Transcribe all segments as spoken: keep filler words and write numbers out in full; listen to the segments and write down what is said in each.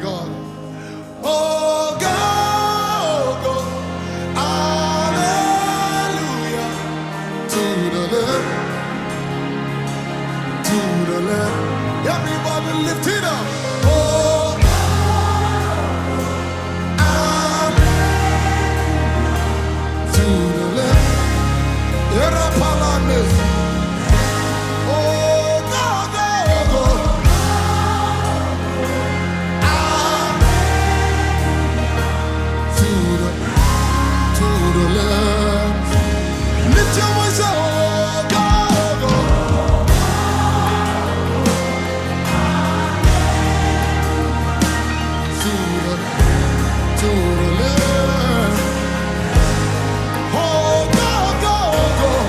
God. Oh God, oh God. Hallelujah. To the Lamb, to the Lamb. Everybody lift it up. Oh, Amen. To the Lamb. Yerapalanes. Oh God, oh God. To the, to the Lamb. Lift your voice up. Oh God, oh God. To the, to the Lamb. Oh God, oh God.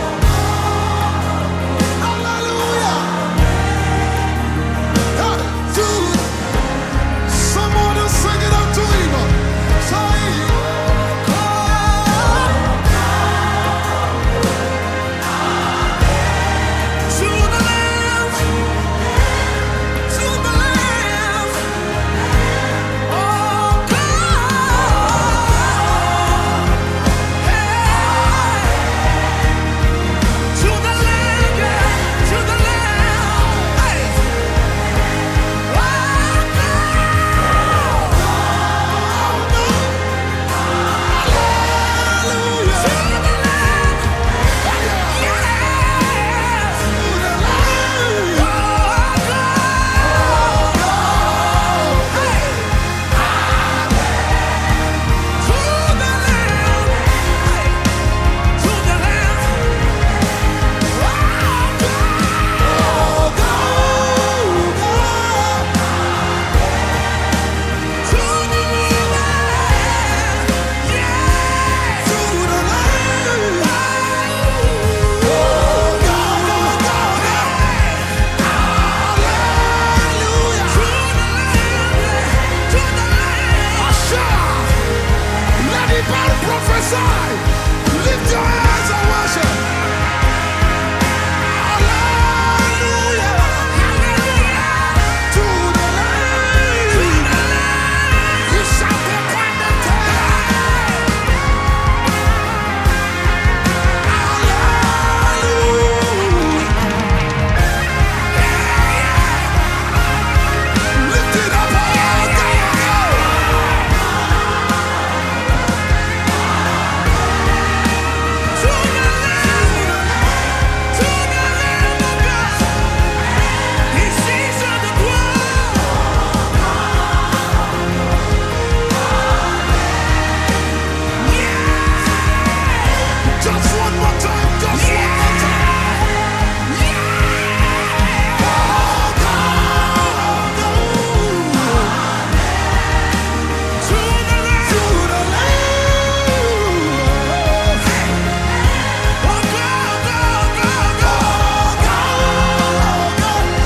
Hallelujah. Yeah, to, someone else sing it up to him. Say, to the Lamb, to the Lamb. Oh God, hey, to the Lamb, yeah, to the Lamb, hey, oh hallelujah, to the Lamb, yes, to the Lamb, oh God, hey, to the Lamb, hey, to the Lamb, oh God, oh God, to the Lamb, yeah, to the Lamb, oh God, oh God, hallelujah, to the Lamb, to the Lamb. Usher, let it be prophesy. Lift your hands and worship. Hallelujah, hallelujah, to the Lamb. You shall be quite hallelujah. Lift it up, oh God. To the Lamb, to the Lamb of God. He sees on the throne. Yeah. Just one more time, just one more time. Yeah. Oh God, oh. To the Lamb, to the Lamb. Oh God, oh God, oh God, oh God.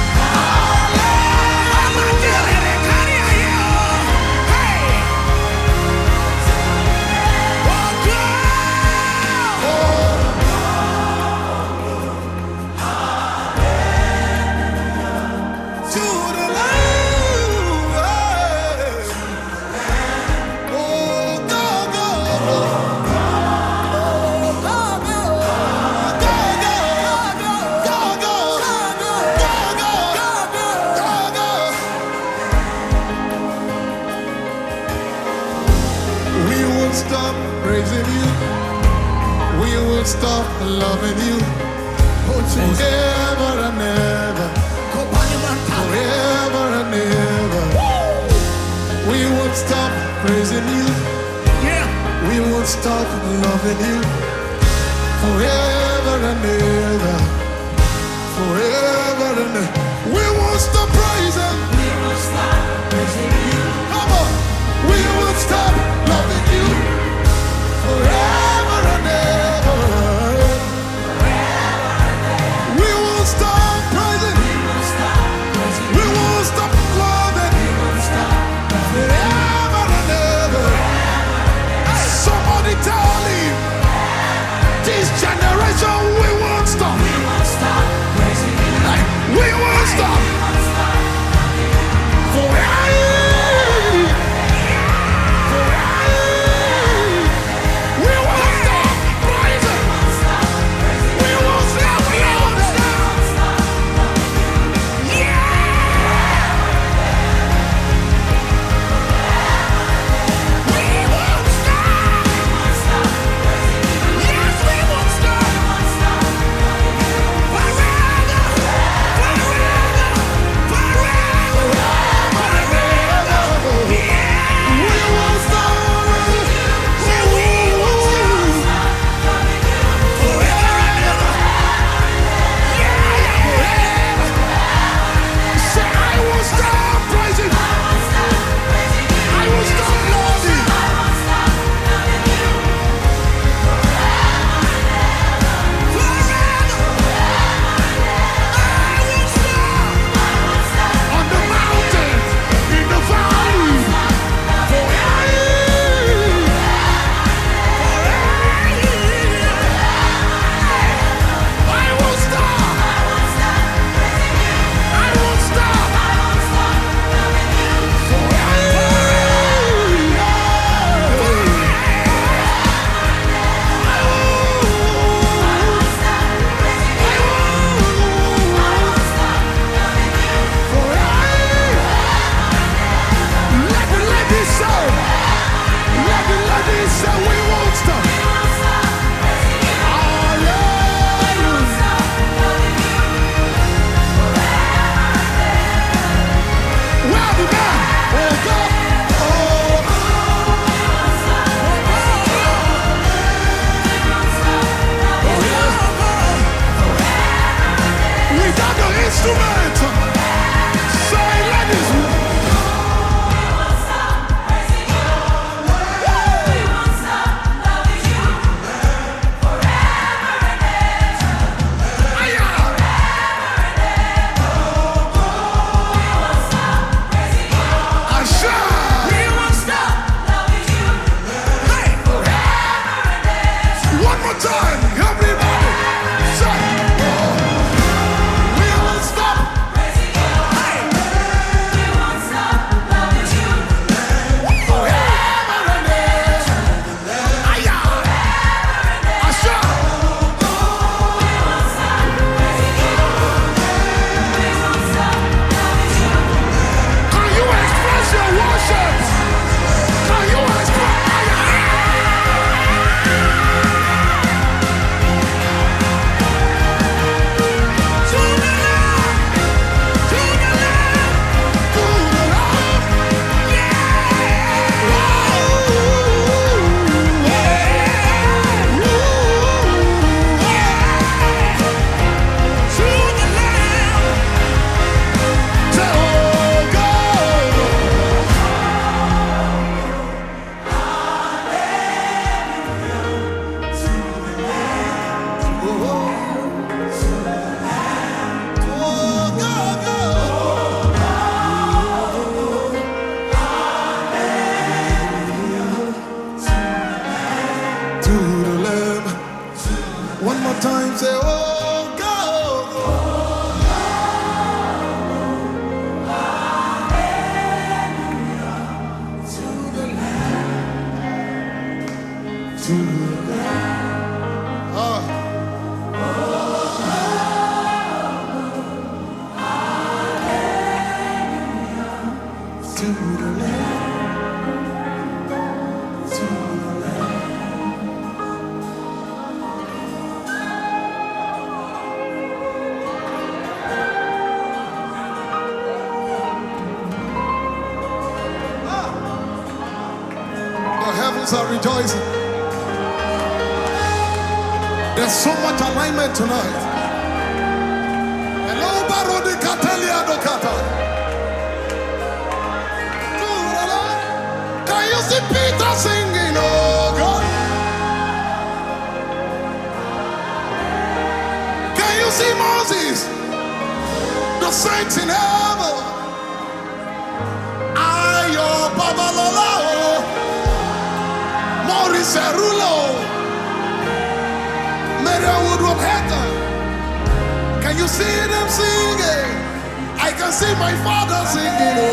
We won't stop praising you. We won't stop loving you. Forever and ever. Forever and ever. We won't stop praising you. We won't stop loving you. Forever and ever. Forever and ever. We won't stop praising. We won't stop praising you. Come on. We won't stop loving you. Forever and ever. We won't stop praising. We won't stop loving. Forever and ever. Somebody tell him, this generation we won't stop. Hey, we won't stop. Forever. Everybody say we won't stop. Instrument, say ladies, we won't stop praising you. We won't stop loving you forever and ever. Forever and ever. We won't stop praising you. We won't stop loving you. Hey, forever and ever. One more time, everybody, say. One more time, say, oh, go. Hallelujah to the Lamb, to the Lamb. Oh. Hallelujah to the Lamb, to the Lamb. Heavens are rejoicing. There's so much alignment tonight. Hello, Barodi Catalia Docata. Can you see Peter singing? Oh God. Can you see Moses? The saints in heaven. Ayo, Babalola. Maurice Rulo, Maria Woodruff Hatter. Can you see them singing? I can see my father singing.